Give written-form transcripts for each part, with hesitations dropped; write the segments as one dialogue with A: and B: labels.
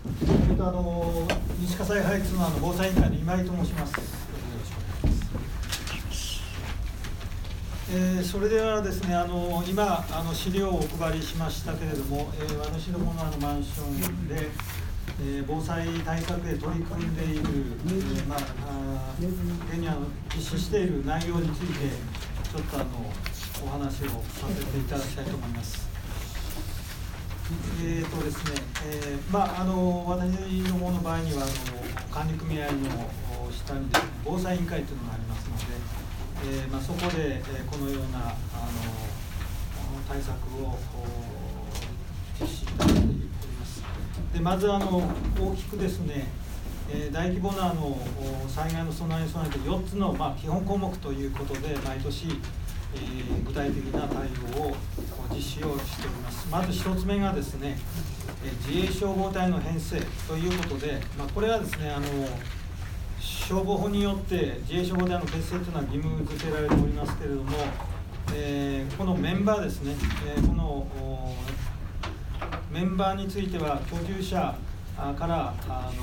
A: 西葛西ハイツの防災委員会の今井と申します。よろしくお願いします。それではですね、今資料をお配りしましたけれども、私どものマンションで、防災対策へ取り組んでいる、現に実施している内容についてちょっとお話をさせていただきたいと思います。ですね、私どもの場合には管理組合の下にですね、防災委員会というのがありますので、そこでこのような対策を実施いただいております。でまず大きくですね、大規模な災害の備えに備えて4つの基本項目ということで毎年具体的な対応を実施をしております。まず1つ目がですね、自衛消防隊の編成ということで、これはですね、消防法によって自衛消防隊の結成というのは義務付けられておりますけれども、このメンバーですね、このメンバーについては居住者から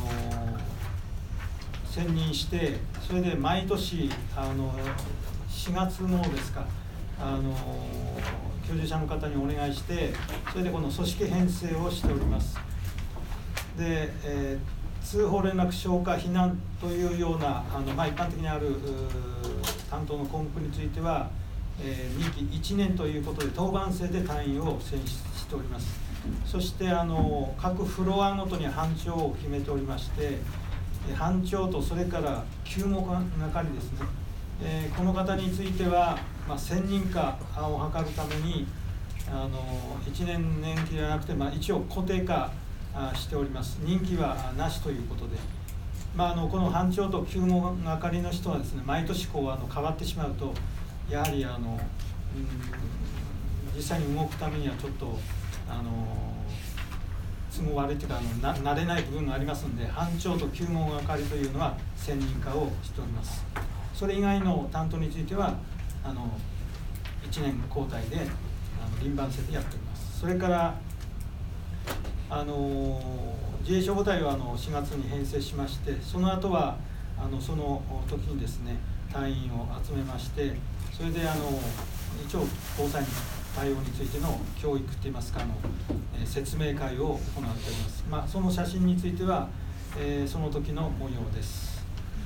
A: 選任して、それで毎年4月のですか、居住者の方にお願いして、それでこの組織編成をしております。で、通報連絡消火避難というような一般的にある担当の項目については、任期1年ということで当番制で隊員を選出しております。そして各フロアごとに班長を決めておりまして、班長とそれから救護係ですね、この方については、専任化を図るために1年年期ではなくて、一応固定化しております。任期はなしということで、この班長と救護係の人はですね、毎年変わってしまうと、やはり実際に動くためにはちょっと都合悪いというか慣れない部分がありますので、班長と救護係というのは専任化をしております。それ以外の担当については1年交代で輪番制でやっております。それから自衛消防隊は4月に編成しまして、その後はその時にですね、隊員を集めまして、それで一応防災の対応についての教育といいますか説明会を行っております。その写真については、その時の模様です。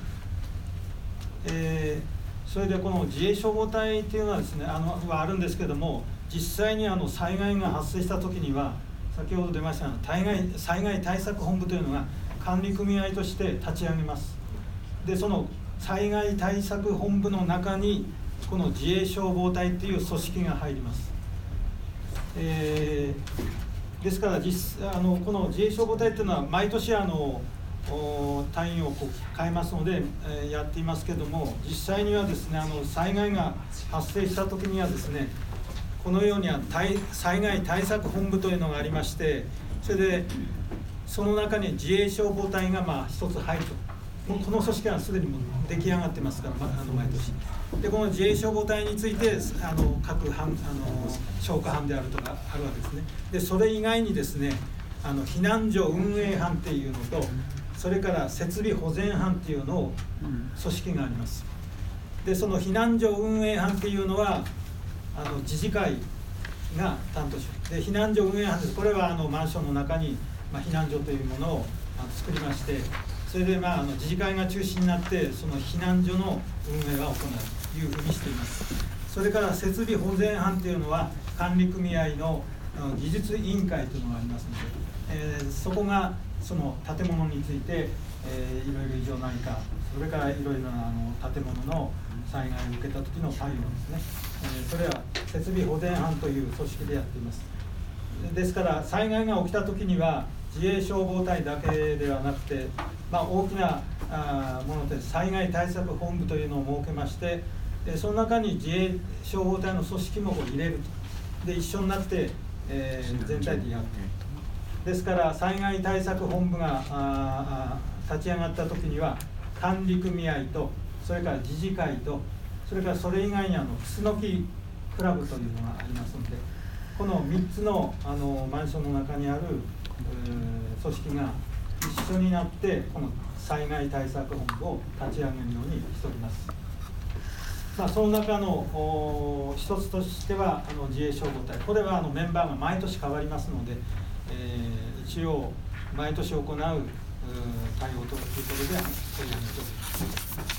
A: それでこの自衛消防隊というのはですね、はあるんですけども、実際に災害が発生した時には、先ほど出ました災害対策本部というのが管理組合として立ち上げます。でその災害対策本部の中にこの自衛消防隊という組織が入ります。ですからこの自衛消防隊というのは毎年隊員を変えますので、やっていますけども、実際にはですね、災害が発生した時にはですね、このように災害対策本部というのがありまして、それでその中に自衛消防隊が一つ入ると。この組織はすでにもう出来上がってますから、毎年でこの自衛消防隊について各班消火班であるとかあるわけですね。でそれ以外にですね、避難所運営班っていうのと、それから設備保全班っていうのを組織があります。でその避難所運営班っていうのは自治会が担当します。で避難所運営班です。これはマンションの中に、避難所というものを作りまして、それで自治会が中心になってその避難所の運営は行うというふうにしています。それから設備保全班というのは管理組合の技術委員会というのがありますので、そこがその建物について、いろいろ異常ないか、それからいろいろな建物の災害を受けた時の対応ですね、それは設備保全班という組織でやっています。ですから災害が起きた時には自衛消防隊だけではなくて、大きなもので災害対策本部というのを設けまして、その中に自衛消防隊の組織も入れると。で一緒になって、全体でやっていると。ですから災害対策本部が立ち上がった時には管理組合と、それから自治会と、それからそれ以外にクスノキクラブというのがありますので、この3つのマンションの中にある組織が一緒になってこの災害対策本部を立ち上げるようにしております。その中の一つとしては自衛消防隊、これはメンバーが毎年変わりますので、一応毎年行う対応ということで取り上げております。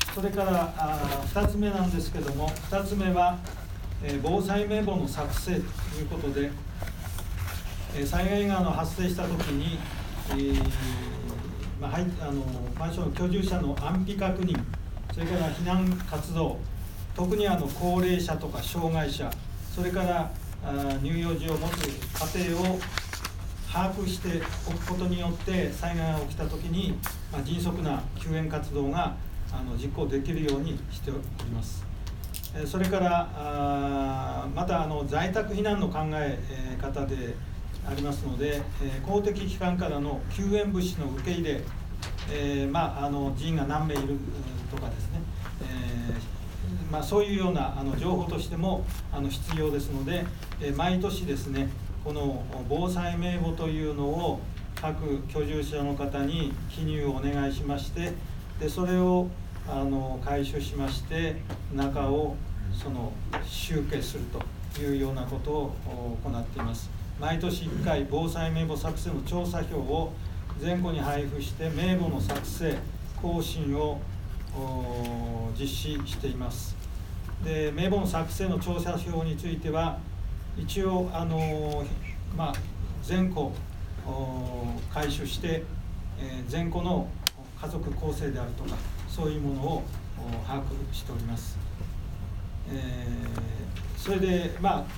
A: それから2つ目なんですけども、2つ目は防災名簿の作成ということで、災害が発生したときに、マンションの居住者の安否確認、それから避難活動、特に高齢者とか障害者、それから乳幼児を持つ家庭を把握しておくことによって災害が起きたときに、迅速な救援活動が実行できるようにしております。それからまた在宅避難の考え方でありますので、公的機関からの救援物資の受け入れ、人員が何名いるとかですね、そういうような情報としても必要ですので、毎年ですね、この防災名簿というのを各居住者の方に記入をお願いしまして、でそれを回収しまして中を集計するというようなことを行っています。毎年1回防災名簿作成の調査票を全戸に配布して名簿の作成更新を実施しています。で名簿の作成の調査票については一応全戸回収して全戸の家族構成であるとかそういうものを把握しております。それで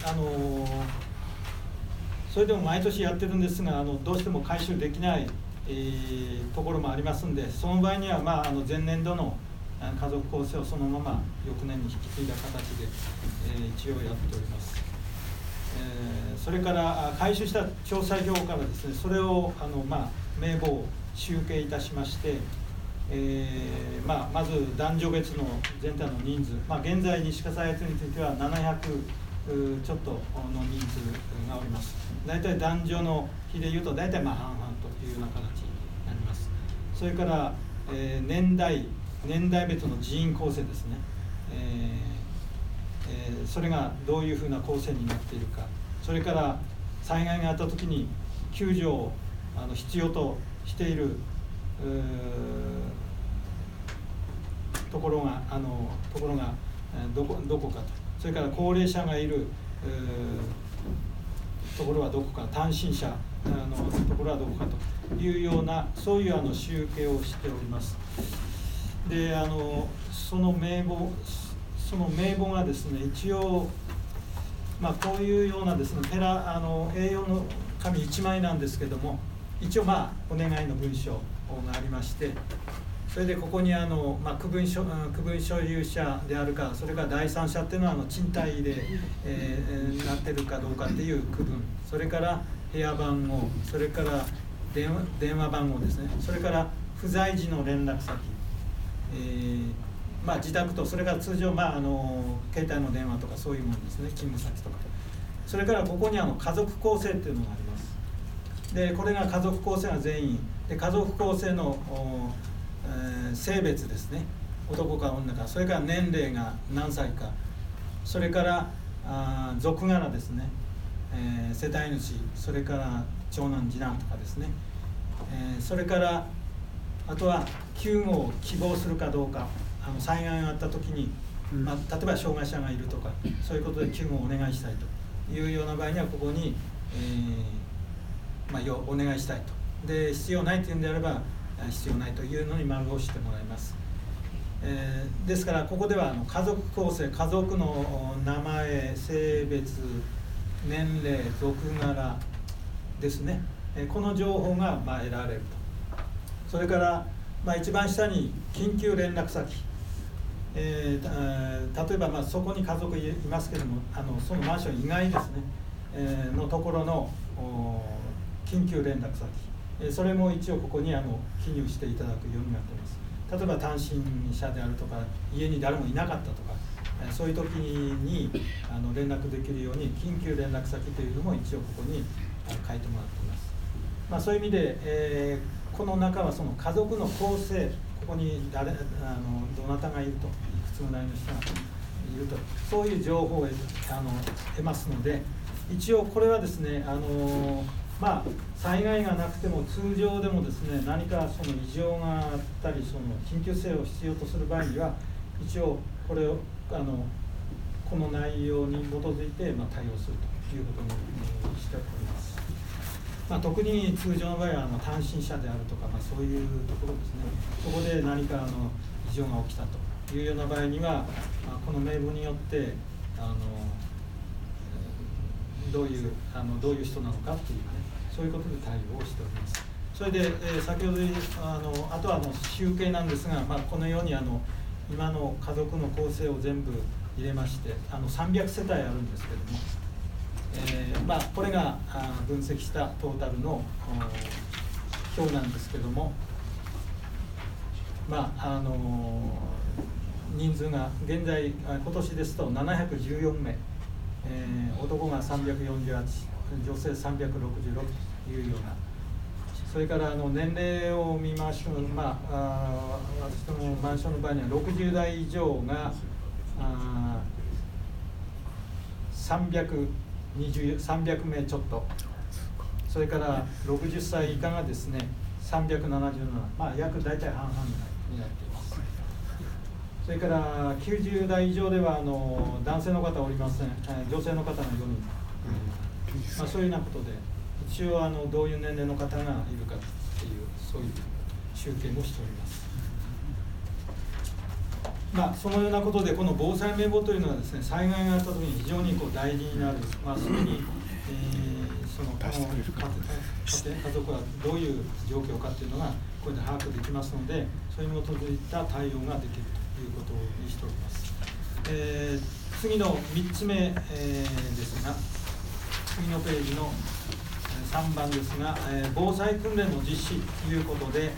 A: それでも毎年やってるんですがどうしても回収できない、ところもありますんで、その場合には前年度の家族構成をそのまま翌年に引き継いだ形で、一応やっております。それから回収した調査票からですね、それを名簿を集計いたしまして、まず男女別の全体の人数、現在西葛西越については700ちょっとの人数がおります。大体男女の比でいうと大体半々というような形になります。それから、年代別の人員構成ですね、それがどういうふうな構成になっているか、それから災害があったときに救助を必要としているところがどこかと、それから高齢者がいるところはどこか、単身者のところはどこかというようなそういう集計をしております。でその名簿がですね、一応こういうようなですねA4 の紙1枚なんですけども、一応お願いの文書がありまして、それでここに区分所有者であるか、それから第三者っていうのは賃貸で、なってるかどうかっていう区分、それから部屋番号、それから電話番号ですね、それから不在時の連絡先、自宅と、それから通常、携帯の電話とかそういうものですね、勤務先とか、それからここに家族構成っていうのがあります。でこれが家族構成が全員で、家族構成の性別ですね、男か女か、それから年齢が何歳か、それから属柄ですね、世帯主、それから長男次男とかですね、それからあとは救護を希望するかどうか、災害があった時に、例えば障害者がいるとかそういうことで救護をお願いしたいというような場合にはここに、お願いしたいと、で必要ないというんであれば必要ないというのに丸を押してもらいます。ですからここでは家族構成、家族の名前、性別、年齢、属柄ですね、この情報が得られると。それから一番下に緊急連絡先、例えばそこに家族いますけどもそのマンション以外ですね、のところの緊急連絡先、それも一応ここに記入していただくようになっています。例えば単身者であるとか家に誰もいなかったとか、そういう時に連絡できるように緊急連絡先というのも一応ここに書いてもらっています。そういう意味で、 この中はその家族の構成、ここにどなたがいると、いくつぐらいの人がいると、そういう情報を得ますので、一応これはですね、災害がなくても通常でもですね、何かその異常があったり、その緊急性を必要とする場合には、一応これをこの内容に基づいて対応するということにしております。特に通常の場合は単身者であるとか、そういうところですね、そこで何か異常が起きたというような場合には、この名簿によってどういう人なのかっていうね、そういうことで対応をしております。それで、先ほどあとは集計なんですが、このように今の家族の構成を全部入れまして、300世帯あるんですけども、これが分析したトータルの表なんですけども、人数が現在今年ですと714名、男が348、女性366というような、それから年齢を見ましても、私どもマンションの場合には60代以上が300名ちょっと、それから60歳以下がですね377、約大体半々になっています。それから90代以上では男性の方はおりません、女性の方が4人、そういうようなことで、一応どういう年齢の方がいるかっていう、そういう集計もしております。そのようなことで、この防災名簿というのはですね、災害があったときに非常に大事になる、すぐに、その家族はどういう状況かというのがこれで把握できますので、それに基づいた対応ができるということにしております。次の3つ目、ですが、次のページの3番ですが、防災訓練の実施ということで、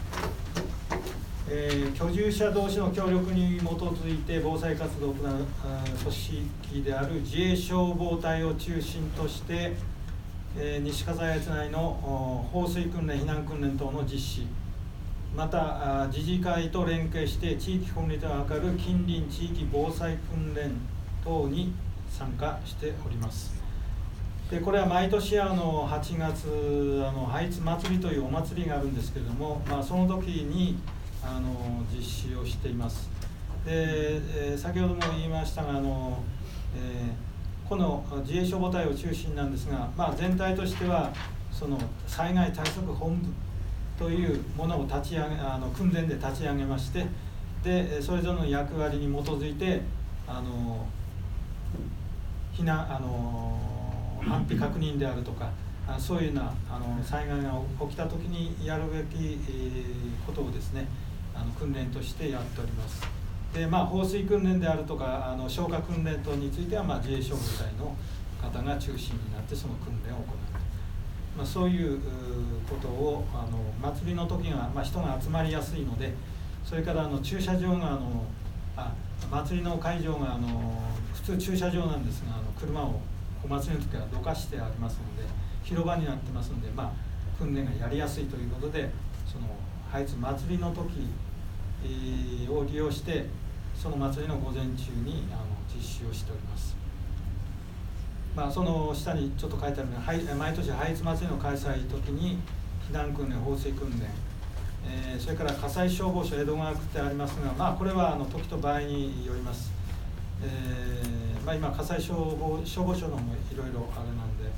A: 居住者同士の協力に基づいて防災活動を行う組織である自衛消防隊を中心として、西葛西内の放水訓練、避難訓練等の実施、また自治会と連携して地域コミュニティを図る近隣地域防災訓練等に参加しております。でこれは毎年8月ハイツ祭りというお祭りがあるんですけれども、その時に実施をしています。で、先ほども言いましたがこの自衛消防隊を中心なんですが、全体としてはその災害対策本部というものを訓練で立ち上げまして、でそれぞれの役割に基づいて安否確認であるとか、そういうような災害が起きたときにやるべきことをですね訓練としてやっております。で放水訓練であるとか消火訓練等については自衛消防隊の方が中心になってその訓練を行う、そういうことを祭りの時が、人が集まりやすいので、それから駐車場が祭りの会場が普通駐車場なんですが車をお祭りの時はどかしてありますので広場になってますので、訓練がやりやすいということで、そのハイツ祭りの時を利用してその祭りの午前中に実施をしております。その下にちょっと書いてあるのは、毎年ハイツ祭りの開催時に避難訓練、放水訓練、それから火災消防署江戸川区ってありますが、これは時と場合によります。今火災消防署の方もいろいろあれなんで、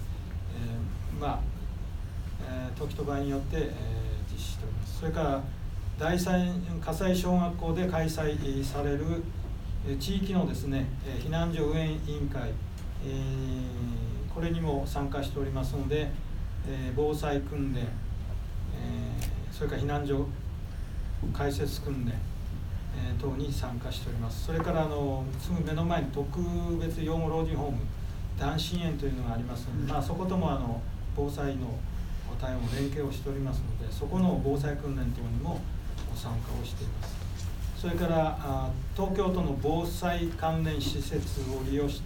A: 時と場合によって、実施しております。それから第三火災小学校で開催される地域のですね避難所運営委員会、これにも参加しておりますので、防災訓練、それから避難所開設訓練、等に参加しております。それからすぐ目の前に特別養護老人ホーム男子園というのがありますので、そことも防災の対応も連携をしておりますので、そこの防災訓練等にも参加をしています。それから東京都の防災関連施設を利用して、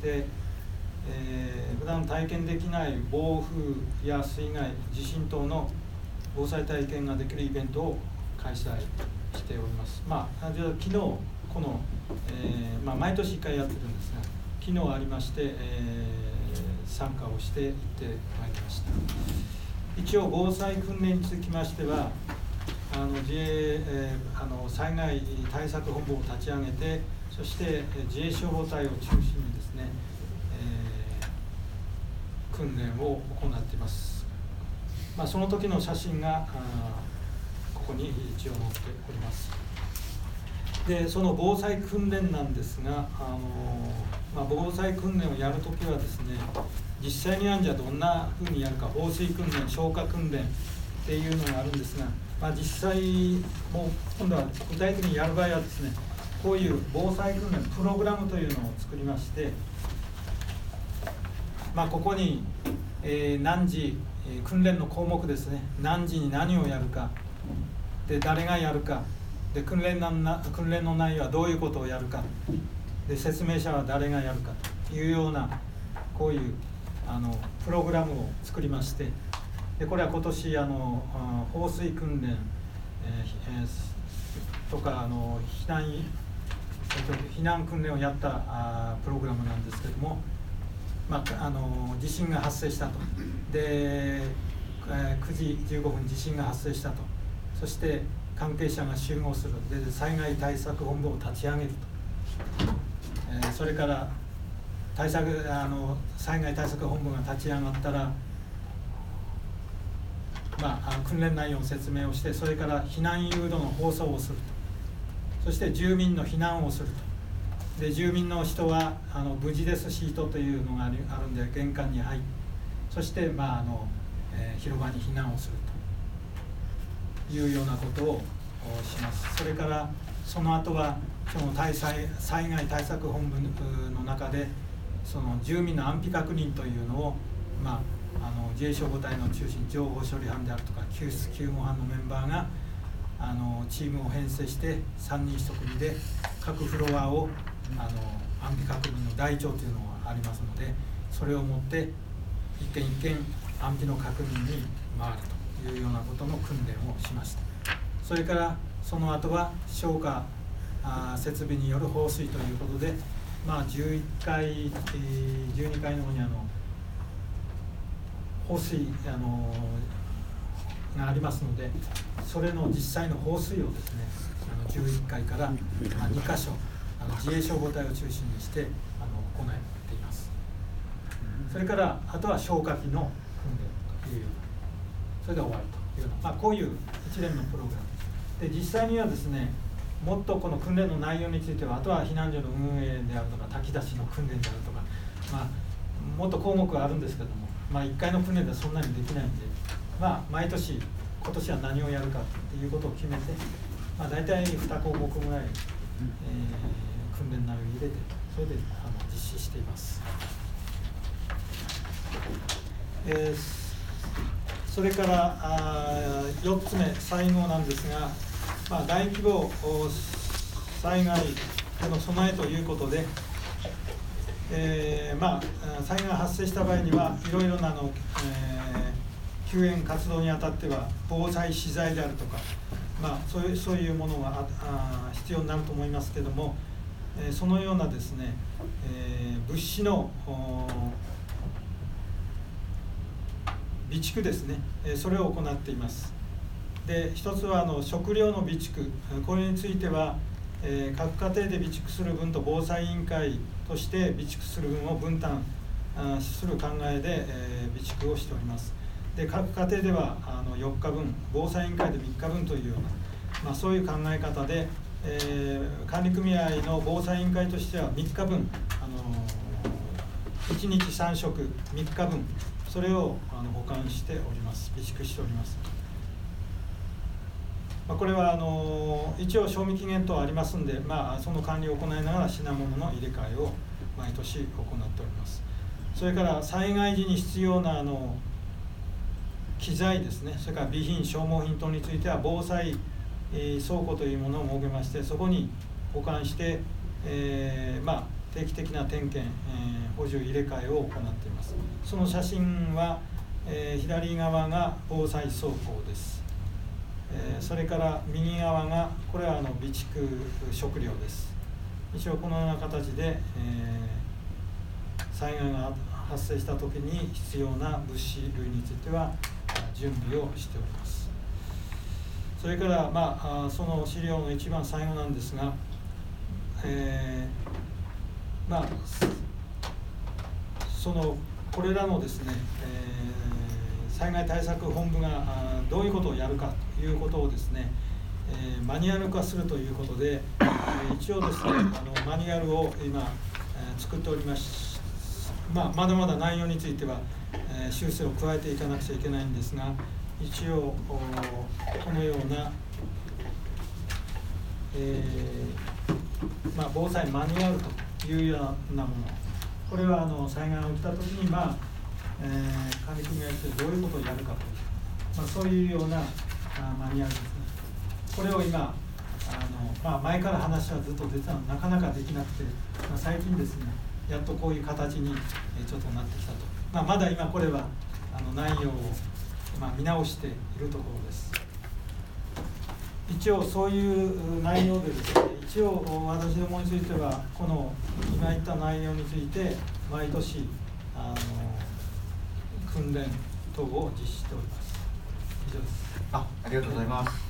A: 普段体験できない暴風や水害、地震等の防災体験ができるイベントを開催しております。昨日この、毎年1回やってるんですが、昨日ありまして、参加をして行ってまいりました。一応防災訓練につきましては災害対策本部を立ち上げて、そして自衛消防隊を中心にですね、訓練を行っています。その時の写真がここに一応載っております。でその防災訓練なんですが、防災訓練をやるときはですね、実際にはじゃあどんなふうにやるか、放水訓練、消火訓練っていうのがあるんですが、実際もう今度は具体的にやる場合はですね、こういう防災訓練プログラムというのを作りまして、ここに、何時、訓練の項目ですね、何時に何をやるかで、誰がやるかで、訓練の内容はどういうことをやるかで、説明者は誰がやるかというような、こういうプログラムを作りまして、でこれは今年放水訓練、とか避難訓練をやったプログラムなんですけども、地震が発生したと。で9時15分地震が発生したと。そして関係者が集合する。で災害対策本部を立ち上げると。それから災害対策本部が立ち上がったら、訓練内容の説明をして、それから避難誘導の放送をすると。そして住民の避難をすると。で住民の人は無事ですシートというのがあるんで、玄関に入って、そして、広場に避難をするというようなことをします。それからその後はその災害対策本部の中で、その住民の安否確認というのを、自衛消防隊の中心、情報処理班であるとか救出救護班のメンバーがチームを編成して3人1組で各フロアを安否確認の台帳というのがありますので、それを持って一軒一軒安否の確認に回るというようなことの訓練をしました。それからその後は消火設備による放水ということで、11階、12階の方に放水がありますので、それの実際の放水をですね、11階から2カ所自衛消防隊を中心にして行っています。それからあとは消火器の訓練というような、それで終わるというような、こういう一連のプログラムで、実際にはですね、もっとこの訓練の内容については、あとは避難所の運営であるとか炊き出しの訓練であるとか、もっと項目があるんですけども、1回の訓練ではそんなにできないんで、毎年今年は何をやるかということを決めて、大体2項目ぐらい、訓練内容を入れて、それで実施しています。それから4つ目、最後なんですが、大規模災害への備えということで、災害が発生した場合にはいろいろな救援活動にあたっては防災資材であるとか、そういうものが必要になると思いますけれども、そのようなですね、物資の備蓄ですね、それを行っています。で一つは食料の備蓄、これについては、各家庭で備蓄する分と防災委員会として備蓄する分を分担する考えで、備蓄をしております。で各家庭では4日分、防災委員会で3日分というような、そういう考え方で、管理組合の防災委員会としては3日分、1日3食3日分、それを保管しております。備蓄しております。これは一応賞味期限等ありますんで、その管理を行いながら品物の入れ替えを毎年行っております。それから災害時に必要な機材ですね、それから備品消耗品等については防災倉庫というものを設けまして、そこに保管して、定期的な点検、補充入れ替えを行っています。その写真は左側が防災走行です。それから右側がこれは備蓄食料です。一応このような形で、災害が発生した時に必要な物資類については準備をしております。それから、その資料の一番最後なんですが、これらのですね、災害対策本部がどういうことをやるかということをですね、マニュアル化するということで、一応ですね、マニュアルを今、作っております。まだまだ内容については、修正を加えていかなくちゃいけないんですが、一応このような、防災マニュアルというようなもの、これは災害が起きたときに、管理組合としてどういうことをやるかという、そういうようなマニュアルですね。これを今前から話はずっと出てたのなかなかできなくて、最近ですね、やっとこういう形にちょっとなってきたと。まだ今これは内容を見直しているところです。一応そういう内容でですね、一応私どもについてはこの今言った内容について毎年訓練等を実施しております。以上です。
B: ありがとうございます。